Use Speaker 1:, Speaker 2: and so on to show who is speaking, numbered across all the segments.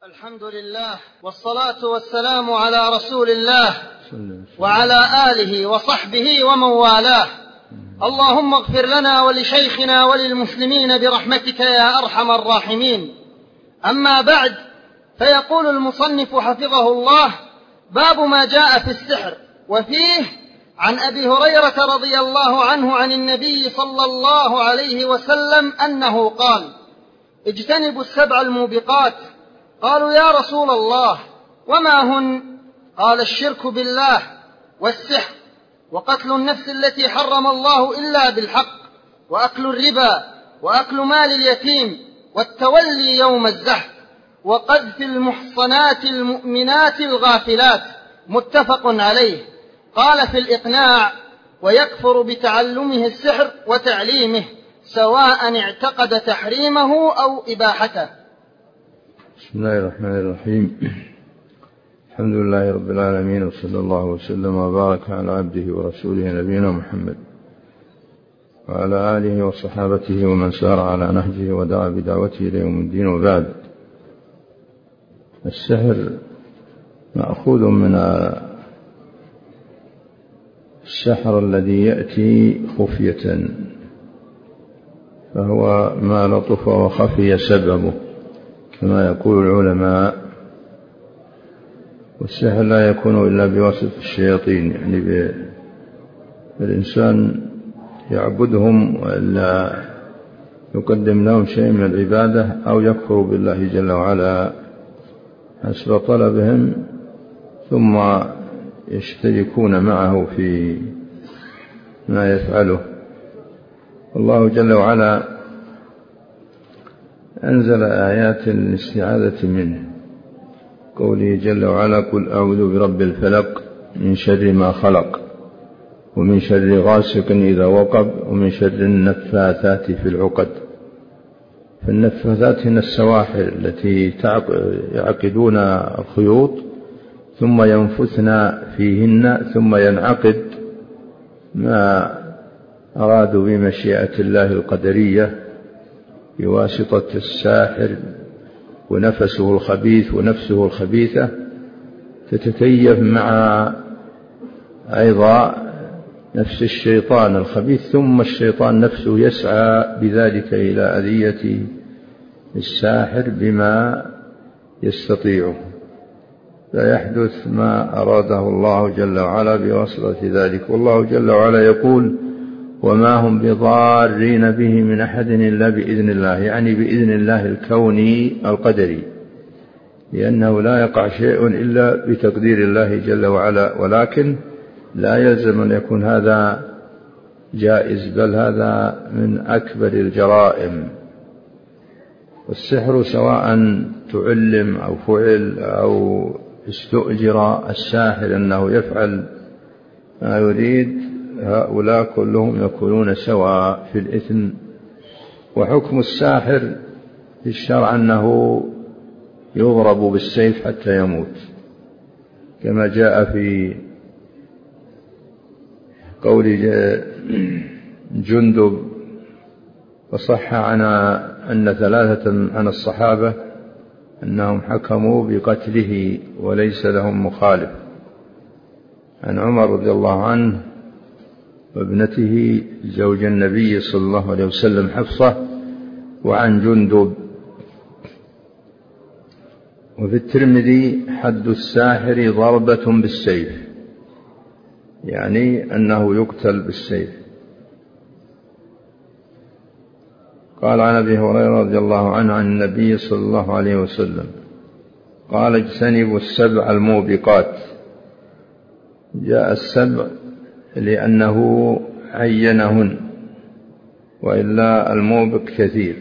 Speaker 1: الحمد لله والصلاة والسلام على رسول الله وعلى آله وصحبه ومن والاه. اللهم اغفر لنا ولشيخنا وللمسلمين برحمتك يا أرحم الراحمين. أما بعد، فيقول المصنف حفظه الله: باب ما جاء في السحر. وفيه عن أبي هريرة رضي الله عنه عن النبي صلى الله عليه وسلم أنه قال: اجتنبوا السبع الموبقات. قالوا: يا رسول الله وما هن؟ قال: الشرك بالله، والسحر، وقتل النفس التي حرم الله إلا بالحق، وأكل الربا، وأكل مال اليتيم، والتولي يوم الزحف، وقذف المحصنات المؤمنات الغافلات. متفق عليه. قال في الإقناع: ويكفر بتعلمه السحر وتعليمه، سواء اعتقد تحريمه أو إباحته.
Speaker 2: بسم الله الرحمن الرحيم. الحمد لله رب العالمين، وصلى الله وسلم وبارك على عبده ورسوله نبينا محمد وعلى آله وصحابته ومن سار على نهجه ودعا بدعوته إلى يوم الدين. وبعد، السحر مأخوذ من السحر الذي يأتي خفية، فهو ما لطف وخفي سببه كما يقول العلماء. والسحر لا يكون إلا بواسطة الشياطين، يعني الإنسان يعبدهم وإلا يقدم لهم شيء من العبادة، أو يكفر بالله جل وعلا حسب طلبهم، ثم يشتركون معه في ما يفعله. الله جل وعلا أنزل آيات الاستعاذة منه، قوله جل وعلا: قل أعوذ برب الفلق من شر ما خلق، ومن شر غاسق إذا وقب، ومن شر النفاثات في العقد. فالنفاثات هن السواحر التي يعقدون الخيوط ثم ينفثن فيهن، ثم ينعقد ما أرادوا بمشيئة الله القدرية بواسطة الساحر، ونفسه الخبيث ونفسه الخبيثة تتكيف مع أيضا نفس الشيطان الخبيث، ثم الشيطان نفسه يسعى بذلك إلى أذية الساحر بما يستطيعه، فيحدث ما أراده الله جل وعلا بواسطة ذلك. والله جل وعلا يقول: وما هم بضارين به من أحد إلا بإذن الله، يعني بإذن الله الكوني القدري، لأنه لا يقع شيء إلا بتقدير الله جل وعلا. ولكن لا يلزم أن يكون هذا جائز، بل هذا من أكبر الجرائم. والسحر سواء تعلم أو فعل أو استؤجر الساحر أنه يفعل ما يريد، هؤلاء كلهم يكونون سواء في الإثم. وحكم الساحر في الشرع أنه يضرب بالسيف حتى يموت، كما جاء في قول جندب: وصح عنا أن ثلاثة عن الصحابة أنهم حكموا بقتله وليس لهم مخالف، عن عمر رضي الله عنه وابنته زوج النبي صلى الله عليه وسلم حفصة، وعن جندب. وفي الترمذي: حد الساحر ضربة بالسيف، يعني أنه يقتل بالسيف. قال عن أبي هريرة رضي الله عنه عن النبي صلى الله عليه وسلم قال: اجتنبوا السبع الموبقات. جاء السبع لأنه عينهن، وإلا الموبق كثير.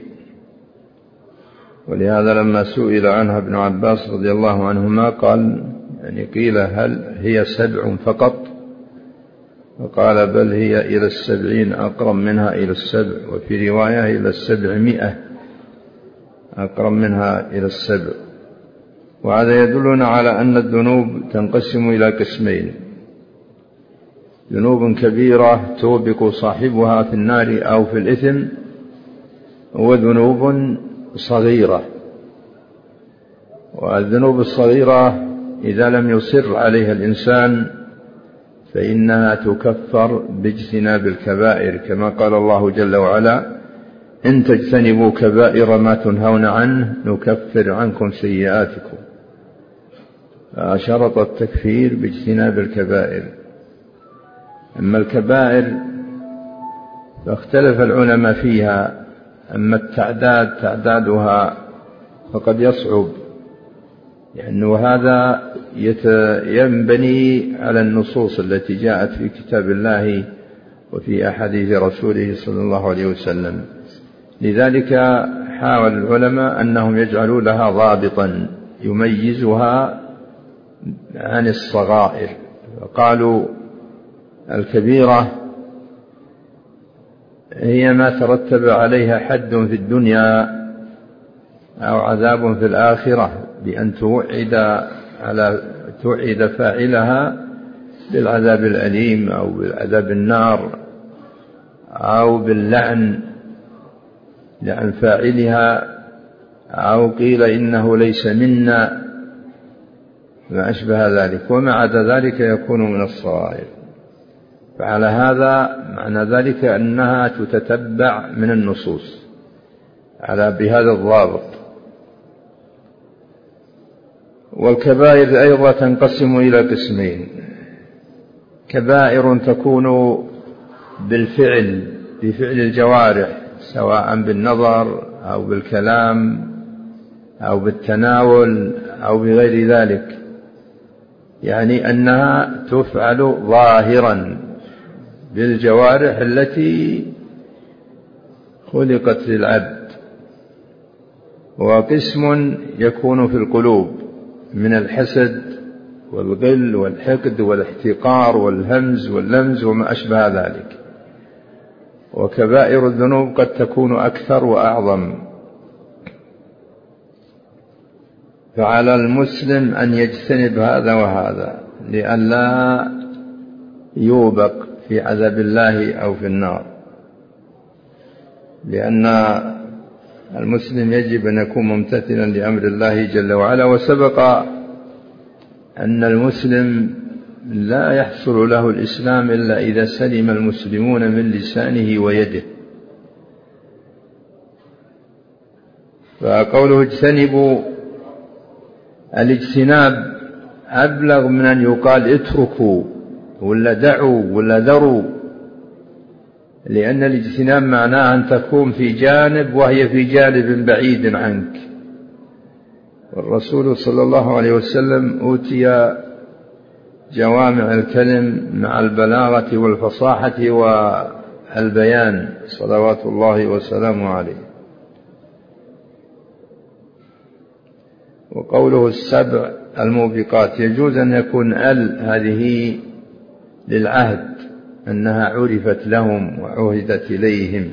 Speaker 2: ولهذا لما سئل عنها ابن عباس رضي الله عنهما قال، يعني قيل: هل هي 7 فقط؟ فقال: بل هي إلى 70 أقرب منها إلى 7، وفي رواية إلى 700 أقرب منها إلى 7. وهذا يدلنا على أن الذنوب تنقسم إلى قسمين: ذنوب كبيرة توبق صاحبها في النار أو في الإثم، وذنوب صغيرة والذنوب الصغيرة إذا لم يصر عليها الإنسان فإنها تكفر باجتناب الكبائر، كما قال الله جل وعلا: إن تجتنبوا كبائر ما تنهون عنه نكفر عنكم سيئاتكم. فشرط التكفير باجتناب الكبائر. أما الكبائر فاختلف العلماء فيها، أما تعدادها فقد يصعب، لأنه هذا ينبني على النصوص التي جاءت في كتاب الله وفي أحاديث رسوله صلى الله عليه وسلم. لذلك حاول العلماء أنهم يجعلوا لها ضابطا يميزها عن الصغائر، فقالوا: الكبيرة هي ما ترتب عليها حد في الدنيا أو عذاب في الآخرة، بأن توعد فاعلها بالعذاب الأليم أو بالعذاب النار أو باللعن لعن فاعلها، أو قيل إنه ليس منا، ما أشبه ذلك، وما عدا ذلك يكون من الصغائر. فعلى هذا معنى ذلك أنها تتتبع من النصوص بهذا الضابط. والكبائر أيضا تنقسم إلى قسمين: كبائر تكون بالفعل، بفعل الجوارح، سواء بالنظر أو بالكلام أو بالتناول أو بغير ذلك، يعني أنها تفعل ظاهرا بالجوارح التي خلقت للعبد. وقسم يكون في القلوب من الحسد والغل والحقد والاحتقار والهمز واللمز وما أشبه ذلك. وكبائر الذنوب قد تكون أكثر وأعظم، فعلى المسلم أن يجتنب هذا وهذا لئلا يوبق في عذاب الله أو في النار، لأن المسلم يجب أن يكون ممتثلا لأمر الله جل وعلا. وسبق أن المسلم لا يحصل له الإسلام إلا إذا سلم المسلمون من لسانه ويده. فقوله اجتنبوا، الاجتناب أبلغ من أن يقال اتركوا ولا دعوا ولا ذروا، لأن الاجتناب معناه أن تكون في جانب وهي في جانب بعيد عنك. والرسول صلى الله عليه وسلم أوتي جوامع الكلم مع البلاغة والفصاحة والبيان صلوات الله وسلامه عليه. وقوله السبع الموبقات، يجوز أن يكون هذه للعهد، أنها عرفت لهم وعهدت إليهم،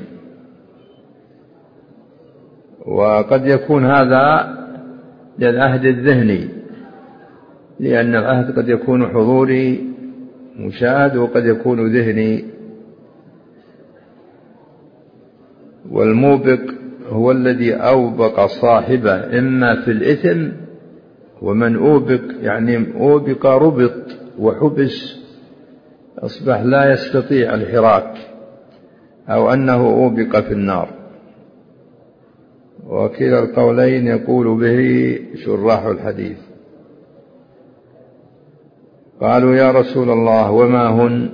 Speaker 2: وقد يكون هذا للعهد الذهني، لأن العهد قد يكون حضوري مشاهد وقد يكون ذهني. والموبق هو الذي أوبق صاحبه إما في الإثم، ومن أوبق يعني أوبق ربط وحبس، أصبح لا يستطيع الحراك، أو أنه أوبق في النار. وكلا القولين يقول به شراح الحديث. قالوا: يا رسول الله وما هن؟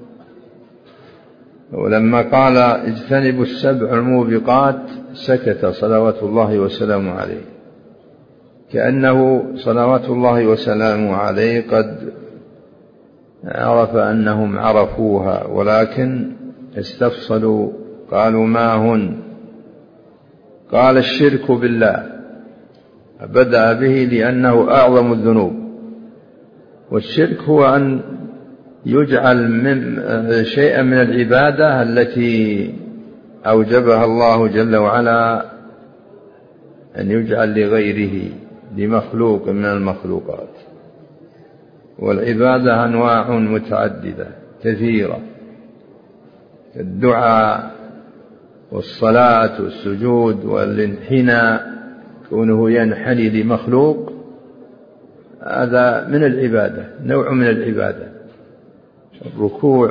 Speaker 2: ولما قال اجتنبوا السبع الموبقات سكت صلوات الله وسلامه عليه، كأنه صلوات الله وسلامه عليه قد عرف أنهم عرفوها، ولكن استفصلوا. قالوا: ما هن؟ قال: الشرك بالله. بدأ به لأنه أعظم الذنوب. والشرك هو أن يجعل شيئا من العبادة التي أوجبها الله جل وعلا أن يجعل لغيره، لمخلوق من المخلوقات. والعبادة أنواع متعددة كثيرة، الدعاء والصلاة والسجود والانحناء، كونه ينحني لمخلوق هذا من العبادة، نوع من العبادة، الركوع.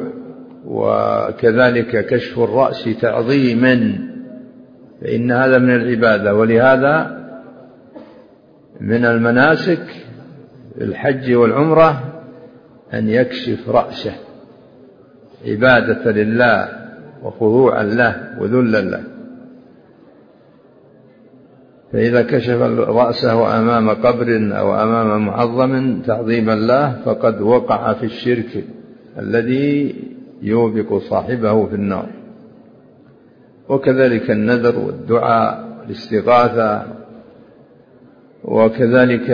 Speaker 2: وكذلك كشف الرأس تعظيما، فإن هذا من العبادة. ولهذا من المناسك الحج والعمرة أن يكشف رأسه عبادة لله وخضوعا له وذلا له. فإذا كشف رأسه أمام قبر أو أمام معظم تعظيما له فقد وقع في الشرك الذي يوبق صاحبه في النار. وكذلك النذر والدعاء والاستغاثة، وكذلك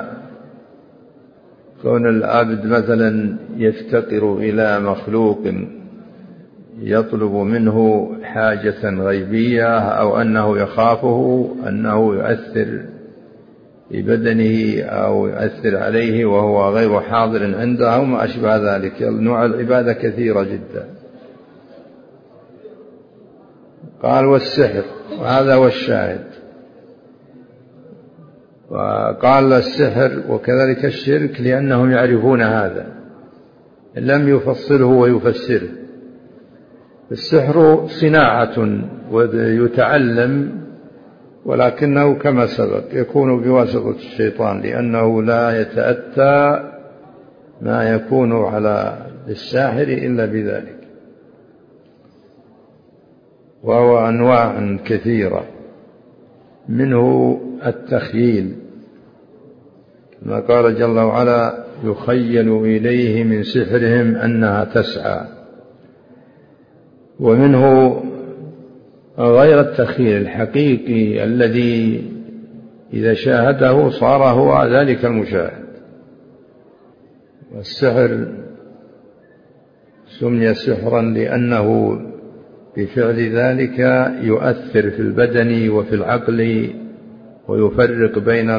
Speaker 2: كون العبد مثلا يفتقر إلى مخلوق يطلب منه حاجة غيبية، أو أنه يخافه أنه يؤثر في بدنه أو يؤثر عليه وهو غير حاضر عنده أو ما أشبه ذلك. نوع العبادة كثيرة جدا. قال والسحر، وهذا هو الشاهد. وقال السحر وكذلك الشرك لأنهم يعرفون هذا، لم يفصله ويفسره. السحر صناعة ويتعلم، ولكنه كما سبق يكون بواسطة الشيطان، لأنه لا يتأتى ما يكون على الساحر إلا بذلك. وهو أنواع كثيرة، منه التخييل كما قال جل وعلا: يخيل إليه من سحرهم أنها تسعى. ومنه غير التخيل الحقيقي الذي إذا شاهده صار هو ذلك المشاهد. والسحر سمي سحرا لأنه بفعل ذلك يؤثر في البدن وفي العقل، ويفرق بين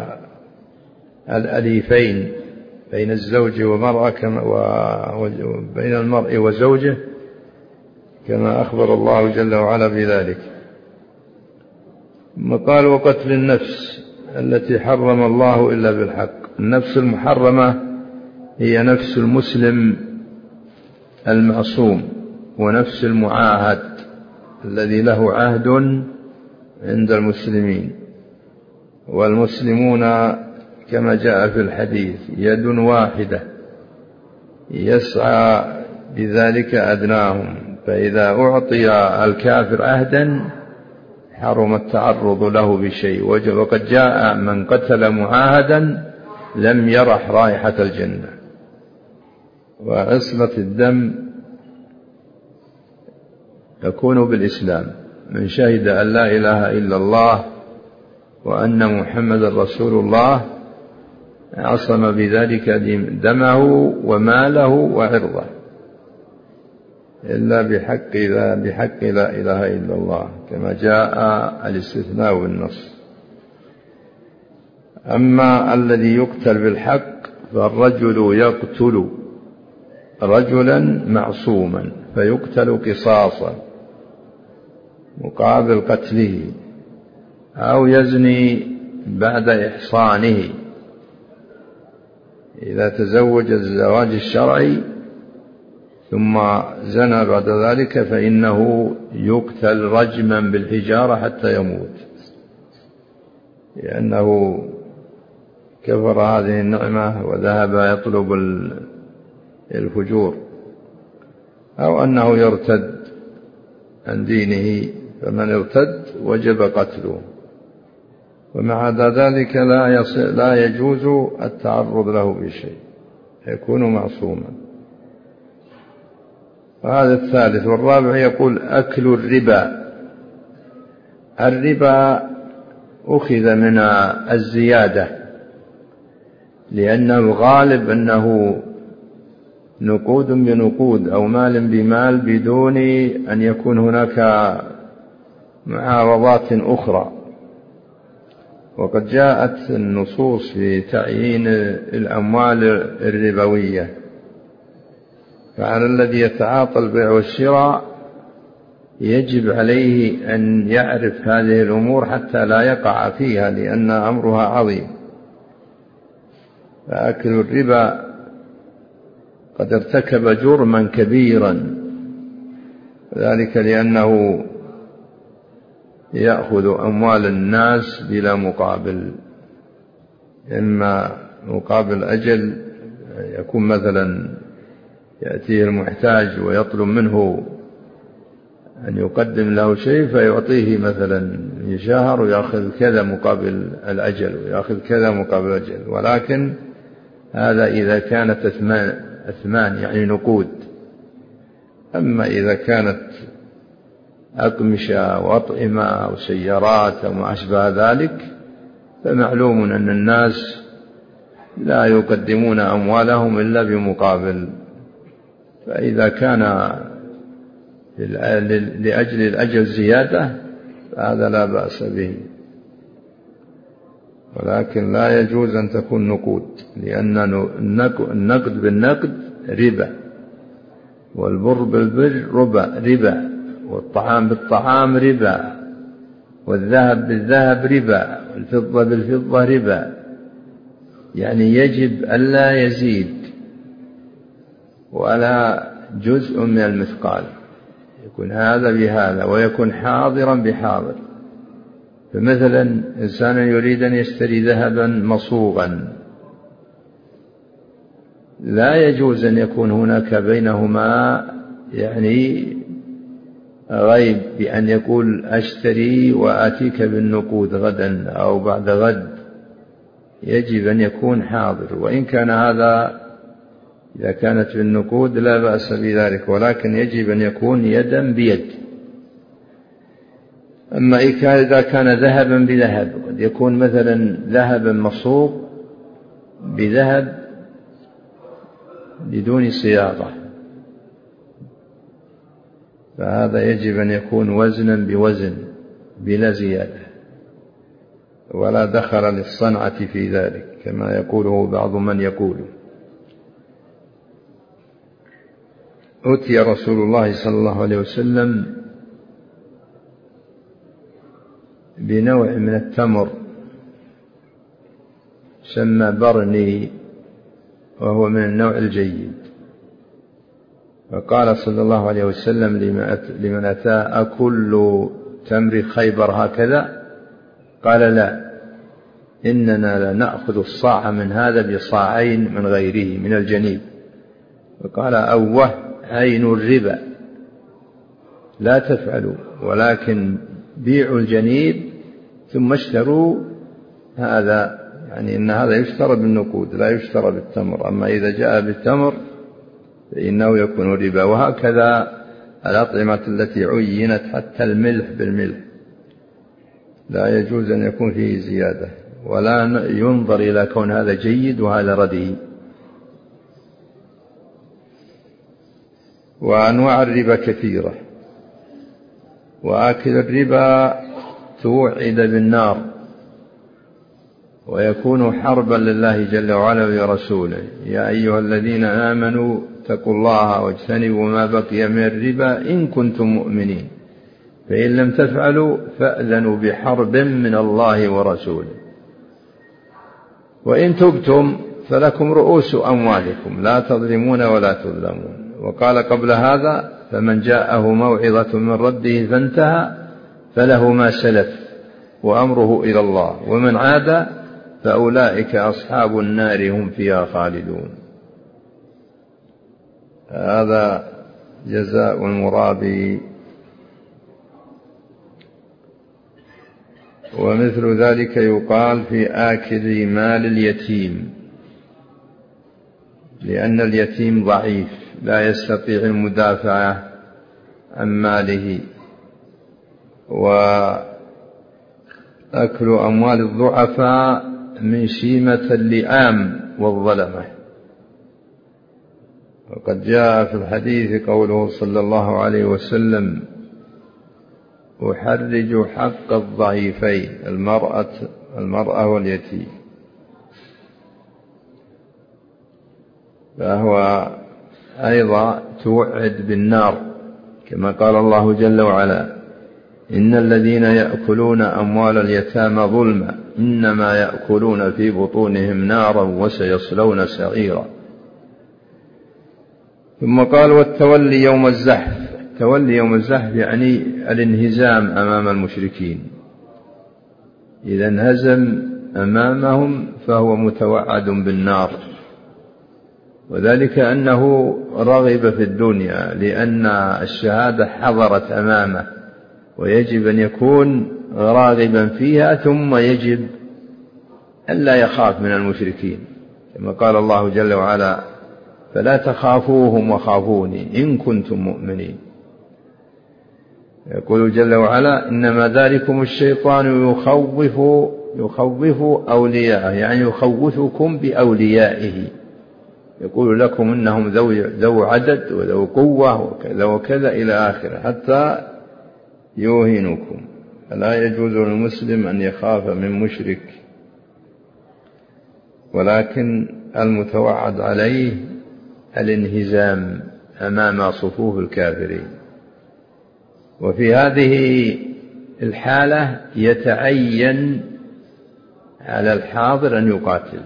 Speaker 2: الأليفين، بين الزوج والمرأة، وبين المرء وزوجه، كما أخبر الله جل وعلا بذلك. ثم قال: وقتل النفس التي حرم الله إلا بالحق. النفس المحرمة هي نفس المسلم المعصوم، ونفس المعاهد الذي له عهد عند المسلمين. والمسلمون كما جاء في الحديث يد واحدة يسعى بذلك أدناهم، فإذا أعطي الكافر عهدا حرم التعرض له بشيء. وقد جاء من قتل معاهدا لم يرح رائحة الجنة. وعصمة الدم تكون بالإسلام، من شهد أن لا إله إلا الله وأن محمد رسول الله عصم بذلك دمه وماله وعرضه، إلا بحق لا إله إلا الله، كما جاء الاستثناء بالنص. أما الذي يقتل بالحق فالرجل يقتل رجلا معصوما فيقتل قصاصا مقابل قتله، أو يزني بعد إحصانه. إذا تزوج الزواج الشرعي ثم زنى بعد ذلك فإنه يقتل رجما بالحجارة حتى يموت، لأنه كفر هذه النعمة وذهب يطلب الفجور، أو أنه يرتد عن دينه، فمن ارتد وجب قتله. ومع ذلك لا يجوز التعرض له بشيء، يكون معصوما. وهذا الثالث. والرابع يقول: أكل الربا. الربا أخذ من الزيادة، لأنه الغالب أنه نقود بنقود أو مال بمال بدون أن يكون هناك معاوضات أخرى. وقد جاءت النصوص في تعيين الأموال الربوية، فعلى الذي يتعاطى البيع والشراء يجب عليه أن يعرف هذه الأمور حتى لا يقع فيها، لأن أمرها عظيم. فآكل الربا قد ارتكب جرما كبيرا، ذلك لأنه يأخذ أموال الناس بلا مقابل، إما مقابل أجل، يكون مثلا يأتيه المحتاج ويطلب منه أن يقدم له شيء فيعطيه مثلا شهر ويأخذ كذا مقابل الأجل ويأخذ كذا مقابل الأجل، ولكن هذا إذا كانت أثمان يعني نقود. أما إذا كانت أقمشة وأطعمة أو سيارات أو ما أشبه ذلك فمعلوم أن الناس لا يقدمون أموالهم إلا بمقابل، فإذا كان لأجل الأجل زيادة فهذا لا بأس به، ولكن لا يجوز أن تكون نقود، لأن النقد بالنقد ربا، والبر بالبر ربا، والطعام بالطعام ربا، والذهب بالذهب ربا، والفضة بالفضة ربا، يعني يجب ألا يزيد ولا جزء من المثقال، يكون هذا بهذا ويكون حاضرا بحاضر. فمثلا إنسان يريد أن يشتري ذهبا مصوغا، لا يجوز أن يكون هناك بينهما يعني غيب بأن يقول أشتري وآتيك بالنقود غدا أو بعد غد، يجب أن يكون حاضر، وإن كان هذا إذا كانت بالنقود لا بأس بذلك، ولكن يجب أن يكون يدا بيد. أما إذا كان ذهبا بذهب، قد يكون مثلا ذهبا مصوغ بذهب بدون صياغة، فهذا يجب أن يكون وزنا بوزن بلا زيادة، ولا دخل للصنعة في ذلك كما يقوله بعض من يقول. أتي رسول الله صلى الله عليه وسلم بنوع من التمر سمى برني، وهو من النوع الجيد، فقال صلى الله عليه وسلم لمن أتى أكل تمر خيبر هكذا؟ قال لا، إننا لنأخذ الصاع من هذا بصاعين من غيره من الجنيب. فقال أوه عين الربا، لا تفعلوا، ولكن بيعوا الجنيب ثم اشتروا هذا، يعني إن هذا يشترى بالنقود لا يشترى بالتمر، أما إذا جاء بالتمر فإنه يكون ربا. وهكذا الأطعمة التي عينت حتى الملح بالملح لا يجوز أن يكون فيه زيادة، ولا ينظر إلى كون هذا جيد وهذا رديء. وأنواع الربا كثيرة، وآكل الربا توعد بالنار ويكون حربا لله جل وعلا ولرسوله. يا أيها الذين آمنوا اتقوا الله واجتنبوا ما بقي من الربا إن كنتم مؤمنين، فإن لم تفعلوا فأذنوا بحرب من الله ورسوله، وإن تبتم فلكم رؤوس أموالكم لا تظلمون ولا تظلمون. وقال قبل هذا فمن جاءه موعظة من ربه فانتهى فله ما سلف وأمره إلى الله، ومن عاد فأولئك أصحاب النار هم فيها خالدون. هذا جزاء المرابي. ومثل ذلك يقال في آكل مال اليتيم، لأن اليتيم ضعيف لا يستطيع المدافعة عن ماله، وأكل أموال الضعفاء من شيمة اللئام والظلمة. وقد جاء في الحديث قوله صلى الله عليه وسلم أحرج حق الضعيفين المرأة واليتيم، فهو أيضا توعد بالنار كما قال الله جل وعلا إن الذين يأكلون أموال اليتامى ظلما إنما يأكلون في بطونهم نارا وسيصلون سعيرا. ثم قال والتولي يوم الزحف. التولي يوم الزحف يعني الانهزام أمام المشركين، إذا انهزم أمامهم فهو متوعد بالنار، وذلك أنه رغب في الدنيا لأن الشهادة حضرت أمامه، ويجب أن يكون راغبا فيها، ثم يجب أن لا يخاف من المشركين كما قال الله جل وعلا فلا تخافوهم وخافوني إن كنتم مؤمنين. يقول جل وعلا إنما ذلكم الشيطان يخوف أولياءه، يعني يخوفكم بأوليائه، يقول لكم إنهم ذو عدد وذو قوة وكذا وكذا إلى آخره حتى يوهنكم. فلا يجوز للمسلم أن يخاف من مشرك، ولكن المتوعد عليه الانهزام أمام صفوف الكافرين. وفي هذه الحالة يتعين على الحاضر أن يقاتل،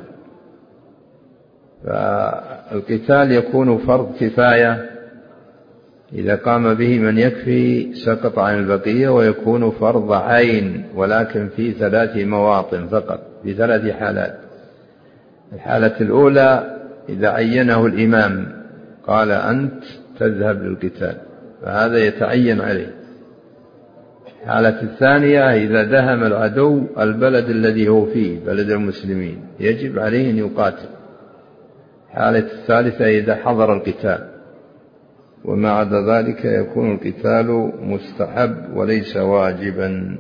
Speaker 2: فالقتال يكون فرض كفاية إذا قام به من يكفي سقط عن البقية، ويكون فرض عين ولكن في 3 مواطن فقط، في 3 حالات. الحالة الأولى إذا عينه الإمام قال أنت تذهب للقتال، فهذا يتعين عليه. الحالة الثانية إذا دهم العدو البلد الذي هو فيه، بلد المسلمين، يجب عليه أن يقاتل. الحالة الثالثة إذا حضر القتال، وما عدا ذلك يكون القتال مستحب وليس واجبا.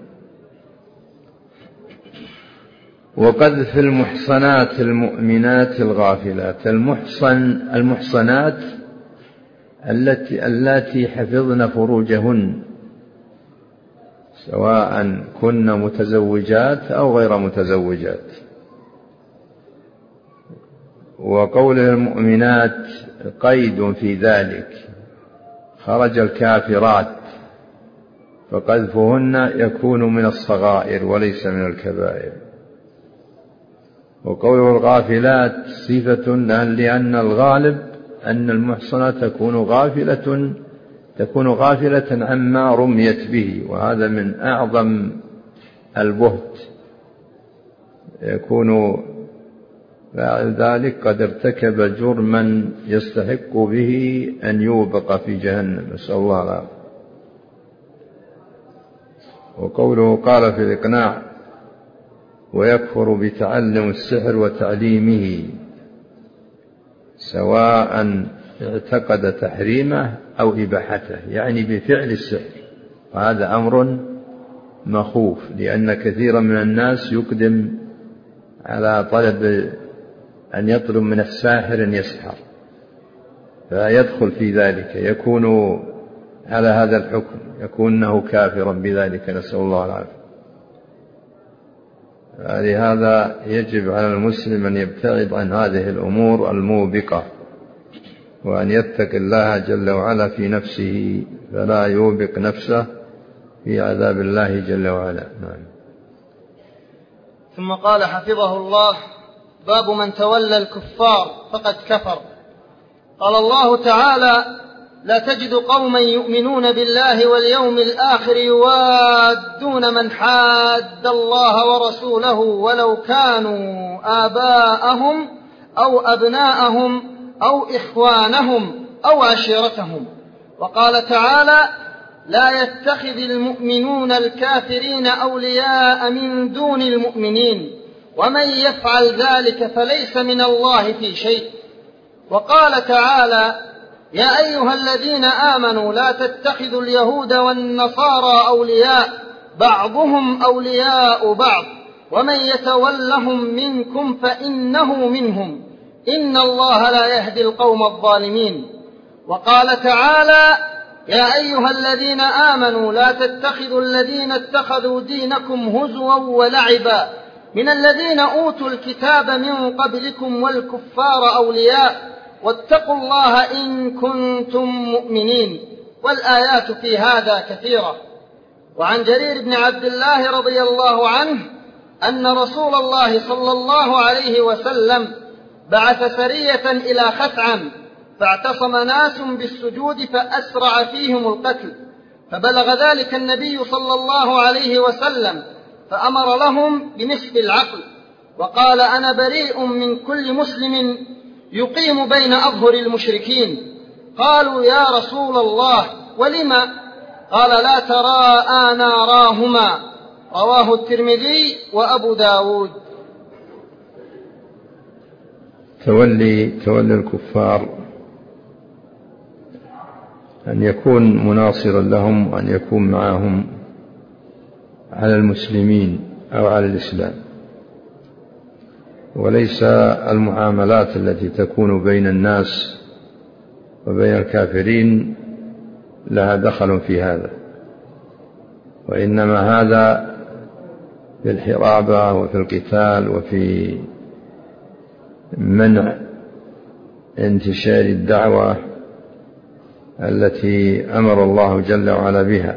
Speaker 2: وقذف المحصنات المؤمنات الغافلات. المحصنات التي حفظن فروجهن سواء كن متزوجات أو غير متزوجات. وقول المؤمنات قيد في ذلك، خرج الكافرات فقذفهن يكون من الصغائر وليس من الكبائر. وقول الغافلات صفة لأن الغالب أن المحصنة تكون غافلة عما رميت به، وهذا من أعظم البهت، يكون فاعل ذلك قد ارتكب جرما يستحق به أن يوبق في جهنم، نسأل الله العافية. وقوله قال في الإقناع ويكفر بتعلم السحر وتعليمه سواء اعتقد تحريمه أو إباحته، يعني بفعل السحر، وهذا أمر مخوف، لأن كثيرا من الناس يقدم على طلب أن يطلب من الساحر أن يسحر، فيدخل في ذلك، يكون على هذا الحكم، يكونه كافرا بذلك، نسأل الله العافية. لهذا يجب على المسلم أن يبتعد عن هذه الأمور الموبقة، وأن يتقي الله جل وعلا في نفسه فلا يوبق نفسه في عذاب الله جل وعلا.
Speaker 1: ثم قال حفظه الله باب من تولى الكفار فقد كفر. قال الله تعالى لا تجد قوما يؤمنون بالله واليوم الآخر يوادون من حاد الله ورسوله ولو كانوا آباءهم أو أبناءهم أو إخوانهم أو عشيرتهم. وقال تعالى لا يتخذ المؤمنون الكافرين أولياء من دون المؤمنين ومن يفعل ذلك فليس من الله في شيء. وقال تعالى يا أيها الذين آمنوا لا تتخذوا اليهود والنصارى أولياء بعضهم أولياء بعض ومن يتولهم منكم فإنه منهم إن الله لا يهدي القوم الظالمين. وقال تعالى يا أيها الذين آمنوا لا تتخذوا الذين اتخذوا دينكم هزوا ولعبا من الذين أوتوا الكتاب من قبلكم والكفار أولياء واتقوا الله إن كنتم مؤمنين. والآيات في هذا كثيرة. وعن جرير بن عبد الله رضي الله عنه أن رسول الله صلى الله عليه وسلم بعث سرية إلى خثعم، فاعتصم ناس بالسجود فأسرع فيهم القتل، فبلغ ذلك النبي صلى الله عليه وسلم فأمر لهم بنصف العقل، وقال: أنا بريء من كل مسلم يقيم بين أظهر المشركين. قالوا: يا رسول الله ولما؟ قال: لا تراءى ناراهما. رواه الترمذي وأبو داود.
Speaker 2: تولي الكفار أن يكون مناصرا لهم وأن يكون معهم على المسلمين أو على الإسلام، وليس المعاملات التي تكون بين الناس وبين الكافرين لها دخل في هذا، وإنما هذا في الحرابة وفي القتال وفي منع انتشار الدعوة التي أمر الله جل وعلا بها.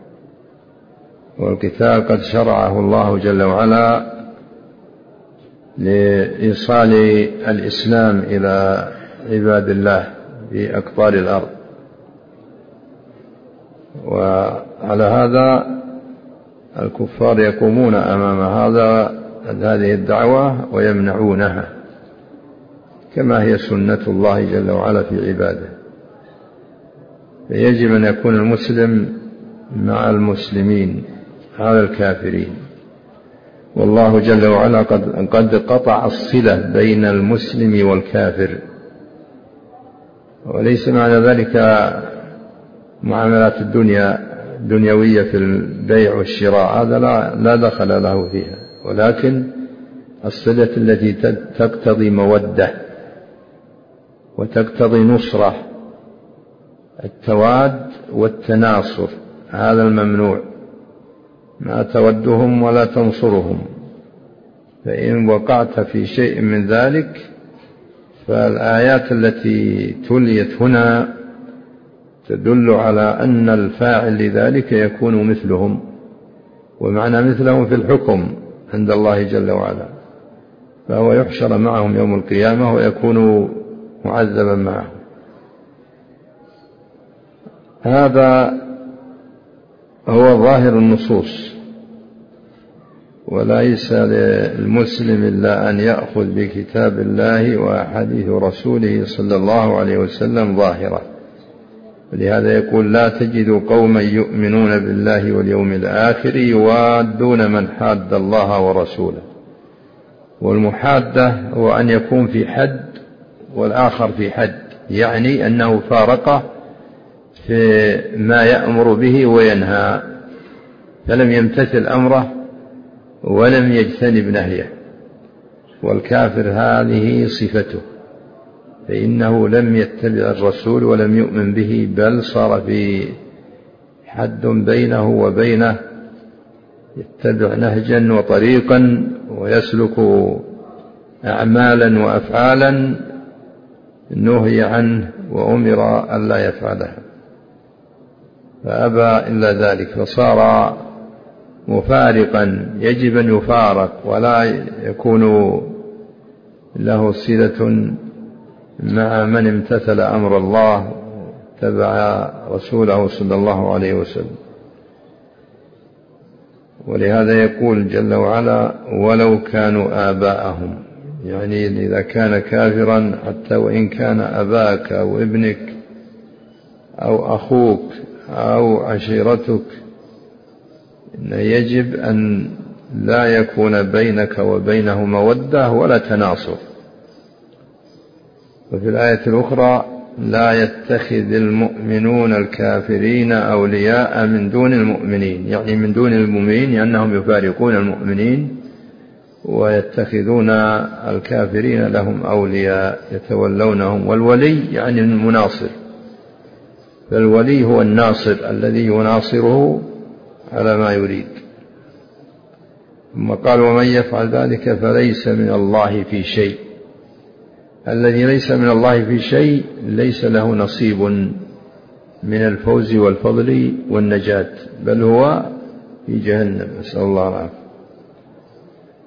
Speaker 2: والقتال قد شرعه الله جل وعلا لإيصال الإسلام إلى عباد الله في أقطار الأرض، وعلى هذا الكفار يقومون أمام هذه الدعوة ويمنعونها، كما هي سنة الله جل وعلا في عباده. فيجب أن يكون المسلم مع المسلمين على الكافرين، والله جل وعلا قد قطع الصلة بين المسلم والكافر، وليس معنى ذلك معاملات الدنيوية في البيع والشراء، هذا لا دخل له فيها، ولكن الصلة التي تقتضي مودة وتقتضي نصرة، التواد والتناصر، هذا الممنوع، ما تودهم ولا تنصرهم. فإن وقعت في شيء من ذلك فالآيات التي تليت هنا تدل على أن الفاعل لذلك يكون مثلهم، ومعنى مثلهم في الحكم عند الله جل وعلا، فهو يحشر معهم يوم القيامة ويكون معذبا معهم. هذا هو ظاهر النصوص، وليس للمسلم إلا أن يأخذ بكتاب الله وأحاديث رسوله صلى الله عليه وسلم ظاهرة. ولهذا يقول: لا تجد قوما يؤمنون بالله واليوم الآخر يوادون من حاد الله ورسوله. والمحادة هو أن يكون في حد والآخر في حد، يعني أنه فارقه في ما يأمر به وينهى، فلم يمتثل أمره ولم يجتنب نهيه. والكافر هذه صفته، فإنه لم يتبع الرسول ولم يؤمن به، بل صار في حد بينه وبينه، يتبع نهجا وطريقا ويسلك أعمالا وأفعالا نهي عنه وأمر ألا يفعلها، فأبى إلا ذلك، فصار مفارقا، يجب أن يفارق ولا يكون له صلة مع من امتثل أمر الله تبع رسوله صلى الله عليه وسلم. ولهذا يقول جل وعلا: ولو كانوا آباءهم، يعني إذا كان كافرا حتى وإن كان أباك أو ابنك أو أخوك أو عشيرتك، يجب أن لا يكون بينك وبينه مودة ولا تناصر. وفي الآية الأخرى: لا يتخذ المؤمنون الكافرين أولياء من دون المؤمنين، يعني من دون المؤمنين لأنهم يفارقون المؤمنين ويتخذون الكافرين لهم أولياء يتولونهم. والولي يعني المناصر، فالولي هو الناصر الذي يناصره على ما يريد. ثم قال: ومن يفعل ذلك فليس من الله في شيء. الذي ليس من الله في شيء ليس له نصيب من الفوز والفضل والنجاة، بل هو في جهنم، نسأل الله العافية.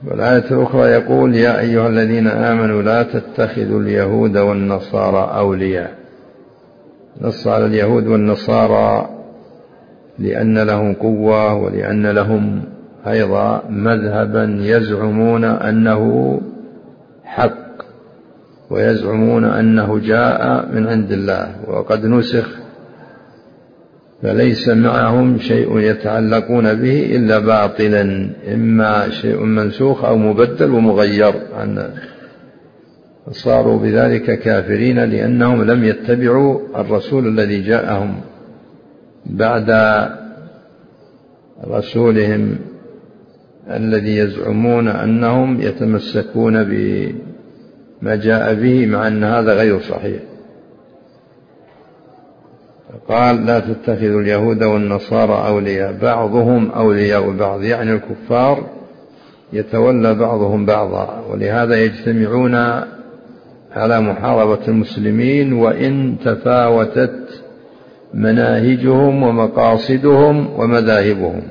Speaker 2: والآية الأخرى يقول يا أيها الذين آمنوا لا تتخذوا اليهود والنصارى أولياء. نص على اليهود والنصارى لأن لهم قوة، ولأن لهم أيضا مذهبا يزعمون أنه حق، ويزعمون أنه جاء من عند الله وقد نسخ، فليس معهم شيء يتعلقون به إلا باطلا، إما شيء منسوخ أو مبدل ومغير عنه، صاروا بذلك كافرين لأنهم لم يتبعوا الرسول الذي جاءهم بعد رسولهم الذي يزعمون أنهم يتمسكون بما جاء به، مع أن هذا غير صحيح. قال لا تتخذوا اليهود والنصارى أولياء بعضهم أولياء بعض، يعني الكفار يتولى بعضهم بعضا، ولهذا يجتمعون على محاربة المسلمين وإن تفاوتت مناهجهم ومقاصدهم ومذاهبهم.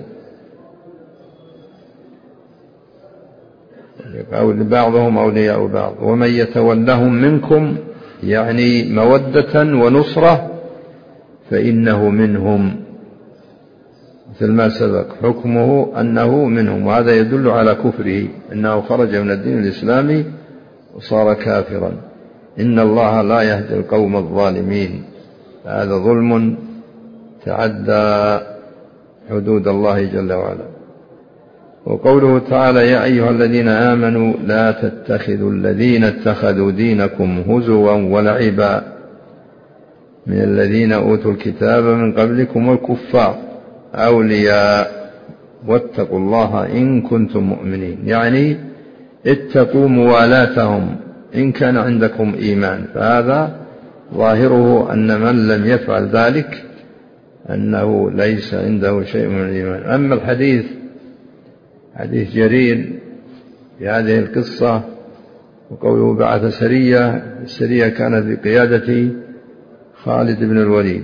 Speaker 2: بعضهم أولياء بعض ومن يتولهم منكم، يعني مودة ونصرة، فإنه منهم، مثل ما سبق حكمه أنه منهم، وهذا يدل على كفره، أنه خرج من الدين الإسلامي وصار كافرا. إن الله لا يهدي القوم الظالمين، هذا ظلم تعدى حدود الله جل وعلا. وقوله تعالى يا أيها الذين آمنوا لا تتخذوا الذين اتخذوا دينكم هزوا ولعبا من الذين أوتوا الكتاب من قبلكم والكفار أولياء واتقوا الله إن كنتم مؤمنين، يعني اتقوا موالاتهم إن كان عندكم إيمان، فهذا ظاهره أن من لم يفعل ذلك أنه ليس عنده شيء من الإيمان. أما الحديث حديث جرير في هذه القصة وقوله بعث سرية، السرية كانت بقيادة خالد بن الوليد،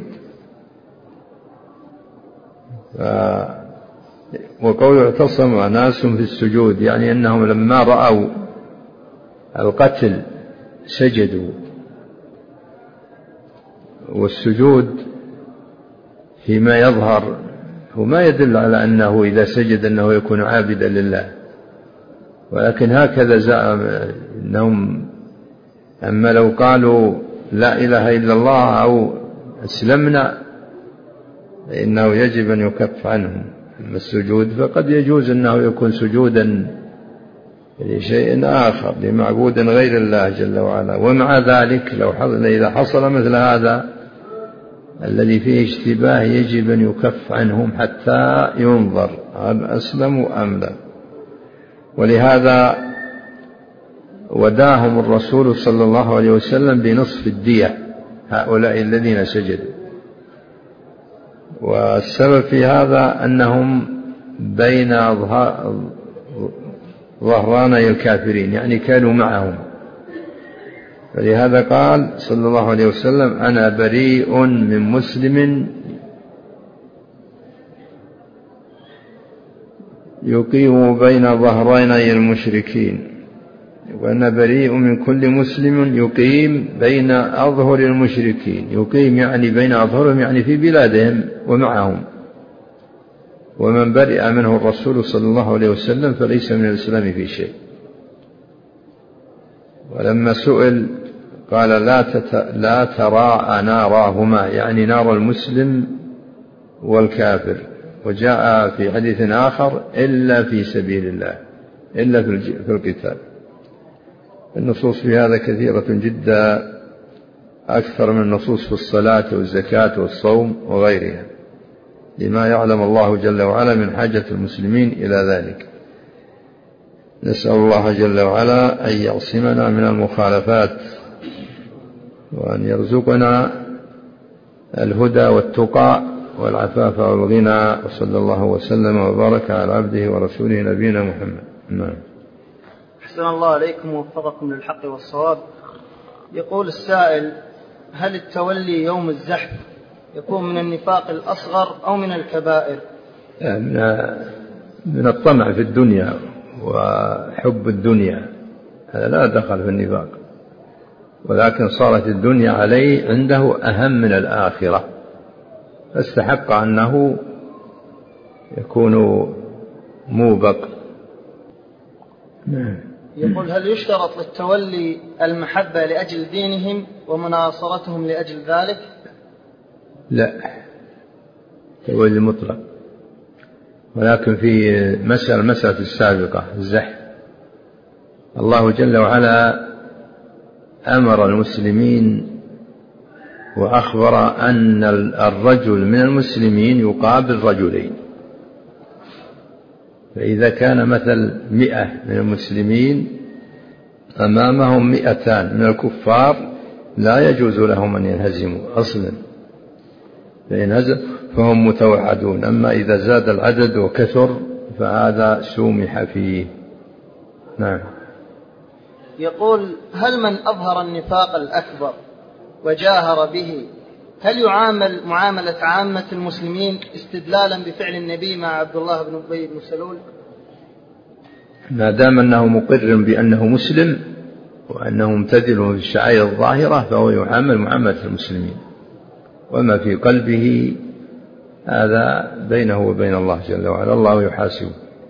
Speaker 2: وقوله اعتصم ناس في السجود، يعني أنهم لما رأوا القتل سجدوا، والسجود فيما يظهر هو ما يدل على أنه إذا سجد أنه يكون عابدا لله، ولكن هكذا زعم أنهم. أما لو قالوا لا إله إلا الله أو أسلمنا فإنه يجب أن يكف عنهم. أما السجود فقد يجوز أنه يكون سجودا لشيء آخر، لمعبود غير الله جل وعلا. ومع ذلك إذا حصل مثل هذا الذي فيه اشتباه يجب أن يكف عنهم حتى ينظر هل أسلموا أم لا. ولهذا وداهم الرسول صلى الله عليه وسلم بنصف الدية هؤلاء الذين سجدوا، والسبب في هذا أنهم بين ظهراني الكافرين، يعني كانوا معهم. فلهذا قال صلى الله عليه وسلم أنا بريء من مسلم يقيم بين ظهراني المشركين، وأنا بريء من كل مسلم يقيم بين أظهر المشركين. يقيم يعني بين أظهرهم، يعني في بلادهم ومعهم. ومن برئ منه الرسول صلى الله عليه وسلم فليس من الإسلام في شيء. ولما سئل قال لا تراءى ناراهما، يعني نار المسلم والكافر. وجاء في حديث آخر إلا في سبيل الله، إلا في القتال. النصوص في هذا كثيرة جدا، أكثر من النصوص في الصلاة والزكاة والصوم وغيرها، لما يعلم الله جل وعلا من حاجة المسلمين إلى ذلك. نسأل الله جل وعلا أن يعصمنا من المخالفات، وأن يرزقنا الهدى والتقى والعفاف والغنى. وصلى الله وسلم وبارك على عبده ورسوله نبينا محمد. نعم.
Speaker 1: أحسن الله عليكم ووفقكم للحق والصواب. يقول السائل هل التولي يوم الزحف يكون من النفاق الأصغر أو من الكبائر؟
Speaker 2: من الطمع في الدنيا وحب الدنيا، هذا لا دخل في النفاق، ولكن صارت الدنيا عليه عنده أهم من الآخرة، فاستحق أنه يكون موبق.
Speaker 1: يقول: هل يشترط للتولي المحبة لأجل دينهم ومناصرتهم لأجل ذلك؟
Speaker 2: لا، تولي مطلق، ولكن في مسألة السابقة الزحف، الله جل وعلا أمر المسلمين وأخبر أن الرجل من المسلمين يقابل رجلين، فإذا كان مثل 100 من المسلمين أمامهم 200 من الكفار لا يجوز لهم أن ينهزموا أصلا، فإن هزم فهم متوعدون. أما إذا زاد العدد وكثر فهذا سومح فيه. نعم.
Speaker 1: يقول: هل من أظهر النفاق الأكبر وجاهر به هل يعامل معاملة عامة المسلمين استدلالا بفعل النبي مع عبد الله بن أبي بن سلول؟
Speaker 2: ما دام أنه مقر بأنه مسلم وأنه ممتثل في الشعائر الظاهرة فهو يعامل معاملة المسلمين، وما في قلبه هذا بينه وبين الله جل وعلا، الله يحاسبه.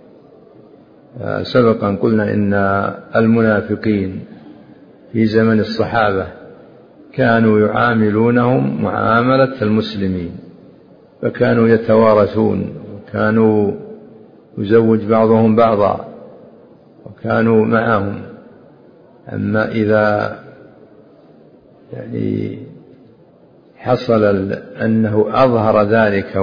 Speaker 2: سبقا قلنا إن المنافقين في زمن الصحابة كانوا يعاملونهم معاملة المسلمين، فكانوا يتوارثون، وكانوا يزوج بعضهم بعضا، وكانوا معهم. أما إذا حصل أنه أظهر ذلك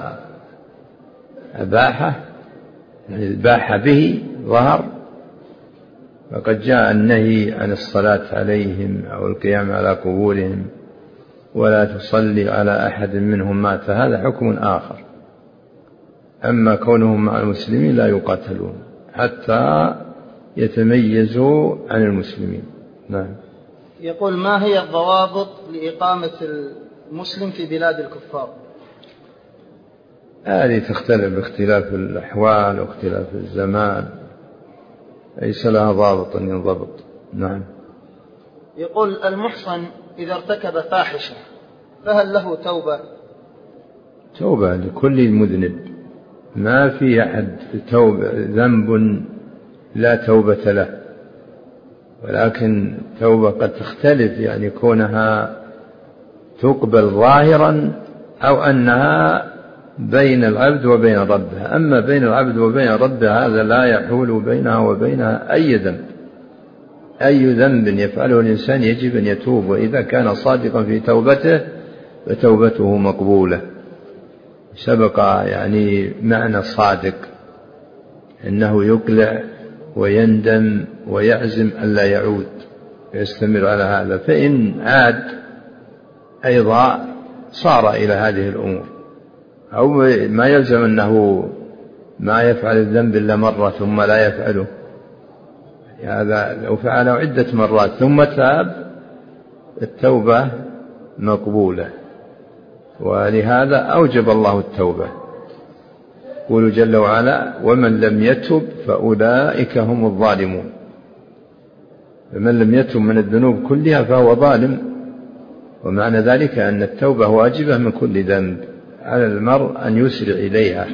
Speaker 2: وأباحه، باح به ظهر، فقد جاء النهي عن الصلاة عليهم أو القيام على قبورهم، ولا تصلي على أحد منهم مات، هذا حكم آخر. أما كونهم مع المسلمين لا يقاتلون حتى يتميزوا عن المسلمين. نعم.
Speaker 1: يقول: ما هي الضوابط لإقامة المسلم في بلاد الكفار؟
Speaker 2: هذه تختلف باختلاف الأحوال واختلاف الزمان، ليس لها ضابط ينضبط. نعم.
Speaker 1: يقول: المحصن إذا ارتكب فاحشة فهل له توبة؟
Speaker 2: توبة لكل مذنب، ما في أحد توبة ذنب لا توبة له، ولكن توبة قد تختلف، يعني كونها تقبل ظاهرا أو أنها بين العبد وبين ربه. أما بين العبد وبين ربه هذا لا يحول بينها وبينها أي ذنب. أي ذنب يفعله الإنسان يجب أن يتوب، وإذا كان صادقا في توبته فتوبته مقبولة. سبق يعني معنى صادق أنه يقلع ويندم ويعزم ألا يعود ويستمر على هذا، فإن عاد أيضا صار إلى هذه الأمور، أو ما يلزم أنه ما يفعل الذنب إلا مرة ثم لا يفعله، هذا لو فعله عدة مرات ثم تاب التوبة مقبولة، ولهذا أوجب الله التوبة. يقول جل وعلا: ومن لم يتب فأولئك هم الظالمون. فمن لم يتب من الذنوب كلها فهو ظالم، ومعنى ذلك أن التوبة واجبة من كل ذنب، على المرء أن يسرع إليها،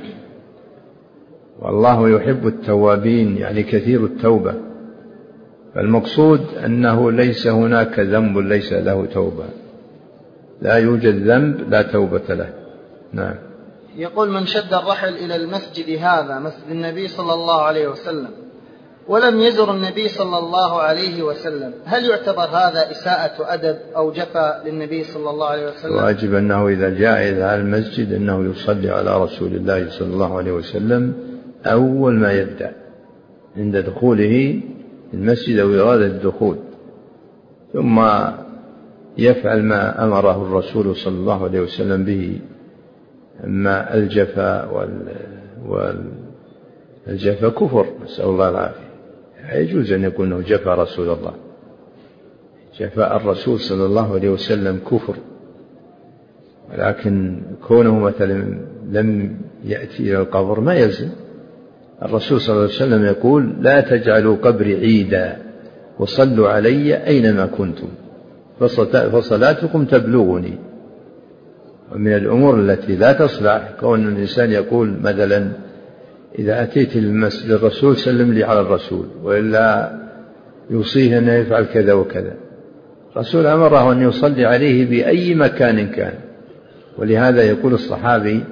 Speaker 2: والله يحب التوابين يعني كثير التوبة. فالمقصود أنه ليس هناك ذنب ليس له توبة، لا يوجد ذنب لا توبة له. نعم.
Speaker 1: يقول: من شد الرحل إلى المسجد هذا مسجد النبي صلى الله عليه وسلم ولم يزر النبي صلى الله عليه وسلم، هل يعتبر هذا إساءة أدب أو جفا للنبي صلى الله عليه وسلم؟
Speaker 2: واجب أنه إذا جاء إلى المسجد أنه يصلي على رسول الله صلى الله عليه وسلم أول ما يبدأ عند دخوله المسجد أو إرادة الدخول، ثم يفعل ما أمره الرسول صلى الله عليه وسلم به. أما الجفا والجفا كفر، نسأل الله العافية، يجوز أن يكون أنه جفا رسول الله. جفاء الرسول صلى الله عليه وسلم كفر، ولكن كونه مثلا لم يأتي إلى القبر ما يلزم، الرسول صلى الله عليه وسلم يقول: لا تجعلوا قبري عيدا وصلوا علي أينما كنتم فصلاتكم تبلغني. ومن الأمور التي لا تصلح كون الإنسان يقول مثلا: إذا أتيت للمسجد الرسول سلم لي على الرسول، وإلا يوصيه أن يفعل كذا وكذا. الرسول أمره أن يصلي عليه بأي مكان كان. ولهذا يقول الصحابي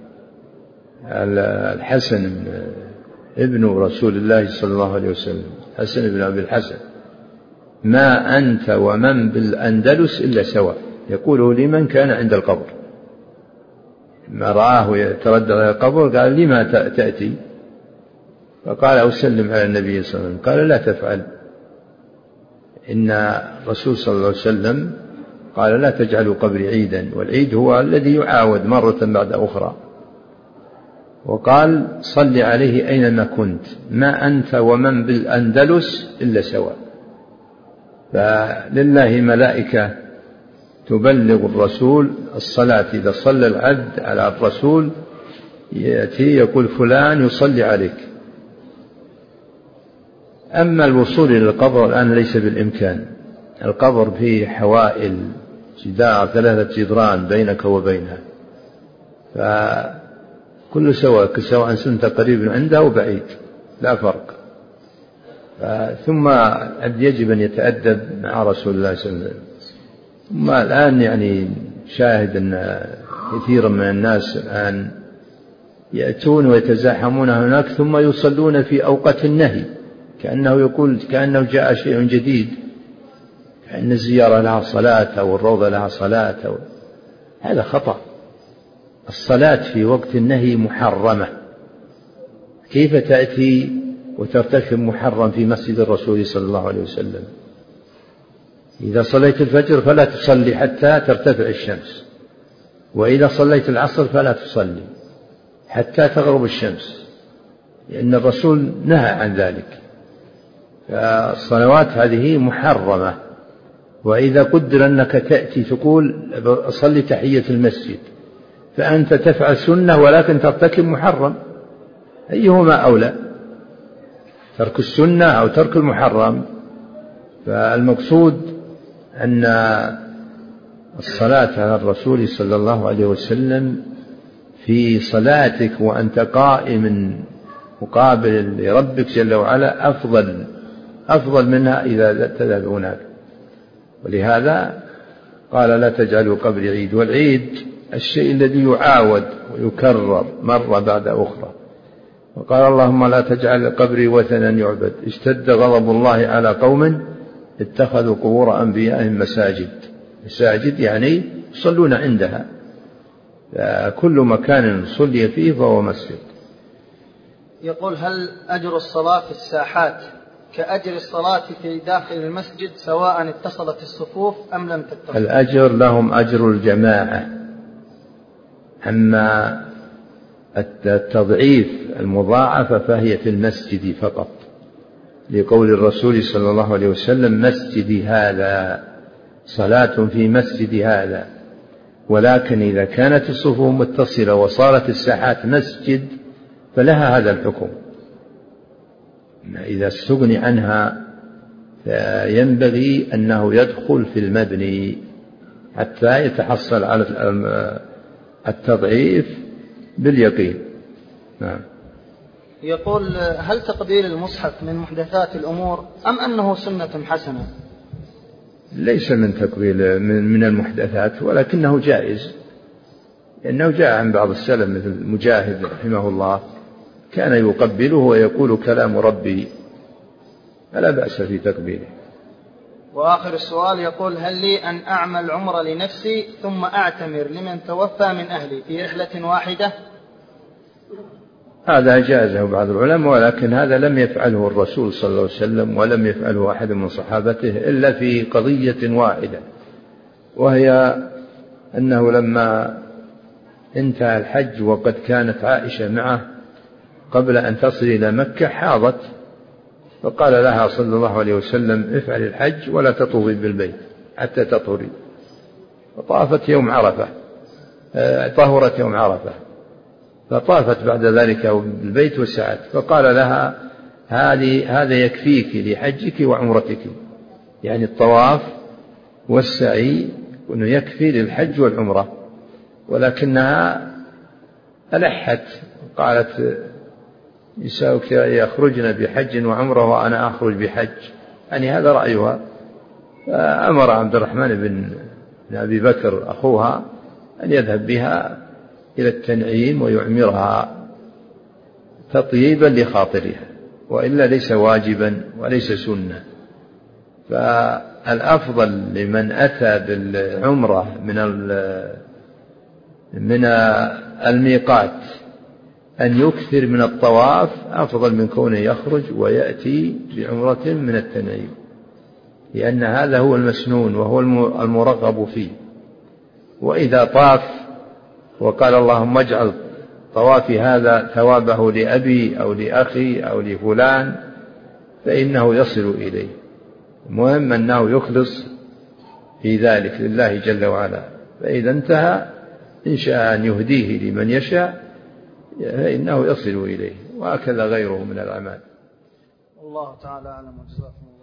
Speaker 2: الحسن ابن رسول الله صلى الله عليه وسلم، حسن بن أبي الحسن: ما أنت ومن بالأندلس إلا سواء. يقوله لمن كان عند القبر، ما رآه يتردد على القبر قال: لما تأتي؟ فقال: أسلم على النبي صلى الله عليه وسلم. قال: لا تفعل، إن الرسول صلى الله عليه وسلم قال: لا تجعلوا قبري عيدا، والعيد هو الذي يعاود مرة بعد أخرى. وقال: صل عليه أينما كنت، ما أنت ومن بالأندلس إلا سواء. فلله ملائكة تبلغ الرسول الصلاة. إذا صلى العبد على الرسول يأتي يقول: فلان يصلي عليك. أما الوصول إلى القبر الآن ليس بالإمكان. القبر فيه حوائل، جدار 3 جدران بينك وبينها، فكل سواء سنت قريب عنده وبعيد لا فرق. ثم العبد يجب أن يتأدب مع رسول الله صلى الله عليه وسلم. ثم الآن يعني شاهد أن كثيرا من الناس الآن يأتون ويتزاحمون هناك ثم يصلون في أوقات النهي، كأنه يقول كأنه جاء شيء جديد، كأن الزيارة لها صلاة أو الروضة لها صلاة هذا خطأ. الصلاة في وقت النهي محرمة. كيف تأتي وترتكب محرم في مسجد الرسول صلى الله عليه وسلم؟ إذا صليت الفجر فلا تصلي حتى ترتفع الشمس، وإذا صليت العصر فلا تصلي حتى تغرب الشمس، لأن الرسول نهى عن ذلك. فالصلوات هذه محرمة. وإذا قدر أنك تأتي تقول أصلي تحية المسجد، فأنت تفعل سنة ولكن ترتكب محرم، أيهما أولى؟ ترك السنة أو ترك المحرم؟ فالمقصود أن الصلاة على الرسول صلى الله عليه وسلم في صلاتك وأنت قائم مقابل لربك جل وعلا أفضل منها إذا تذهب هناك. ولهذا قال: لا تجعلوا قبري عيد. والعيد الشيء الذي يعاود ويكرر مرة بعد أخرى. وقال: اللهم لا تجعل قبري وثنا يعبد. اشتد غضب الله على قوم اتخذوا قبور أنبيائهم مساجد يعني يصلون عندها. كل مكان صلي فيه فهو مسجد.
Speaker 1: يقول: هل أجر الصلاة في الساحات كأجر الصلاة في داخل المسجد سواء اتصلت الصفوف أم لم تتصل؟
Speaker 2: الأجر لهم أجر الجماعة. أما التضعيف المضاعفة فهي في المسجد فقط، لقول الرسول صلى الله عليه وسلم: مسجدي هذا، صلاة في مسجد هذا. ولكن إذا كانت الصفوف متصلة وصارت الساحات مسجد فلها هذا الحكم. إذا استغني عنها فينبغي أنه يدخل في المبني حتى يتحصل على التضعيف باليقين. نعم.
Speaker 1: يقول: هل تقبيل المصحف من محدثات الأمور أم أنه سنة حسنة؟
Speaker 2: ليس من تقبيل من المحدثات، ولكنه جائز، لأنه جاء عن بعض السلف مثل مجاهد رحمه الله كان يقبله ويقول: كلام ربي، فلا بأس في تقبيله.
Speaker 1: وآخر السؤال يقول: هل لي أن أعمل عمرة لنفسي ثم أعتمر لمن توفى من أهلي في رحلة واحدة؟
Speaker 2: هذا جازه بعض العلماء، ولكن هذا لم يفعله الرسول صلى الله عليه وسلم ولم يفعله أحد من صحابته إلا في قضية واحدة، وهي أنه لما انتهى الحج وقد كانت عائشة معه قبل أن تصل إلى مكة حاضت، فقال لها صلى الله عليه وسلم: افعل الحج ولا تطوفي بالبيت حتى تطهري. فطافت يوم عرفة، طهرت يوم عرفة، فطافت بعد ذلك بالبيت وسعت، فقال لها هذا يكفيك لحجك وعمرتك، يعني الطواف والسعي أنه يكفي للحج والعمرة. ولكنها ألحت قالت نساؤك يخرجن بحج وعمرة وأنا أخرج بحج، يعني هذا رأيها. فأمر عبد الرحمن بن أبي بكر أخوها أن يذهب بها إلى التنعيم ويعمرها تطييبا لخاطرها، وإلا ليس واجبا وليس سنة. فالأفضل لمن أتى بالعمرة من الميقات أن يكثر من الطواف أفضل من كونه يخرج ويأتي بعمرة من التنعيم، لأن هذا هو المسنون وهو المرغب فيه. وإذا طاف وقال اللهم اجعل طوافي هذا ثوابه لأبي أو لأخي أو لفلان فإنه يصل إليه. المهم أنه يخلص في ذلك لله جل وعلا، فإذا انتهى إن شاء أن يهديه لمن يشاء فإنه يصل إليه، وهكذا غيره من الأعمال.
Speaker 1: الله تعالى أعلم وجزاكم الله.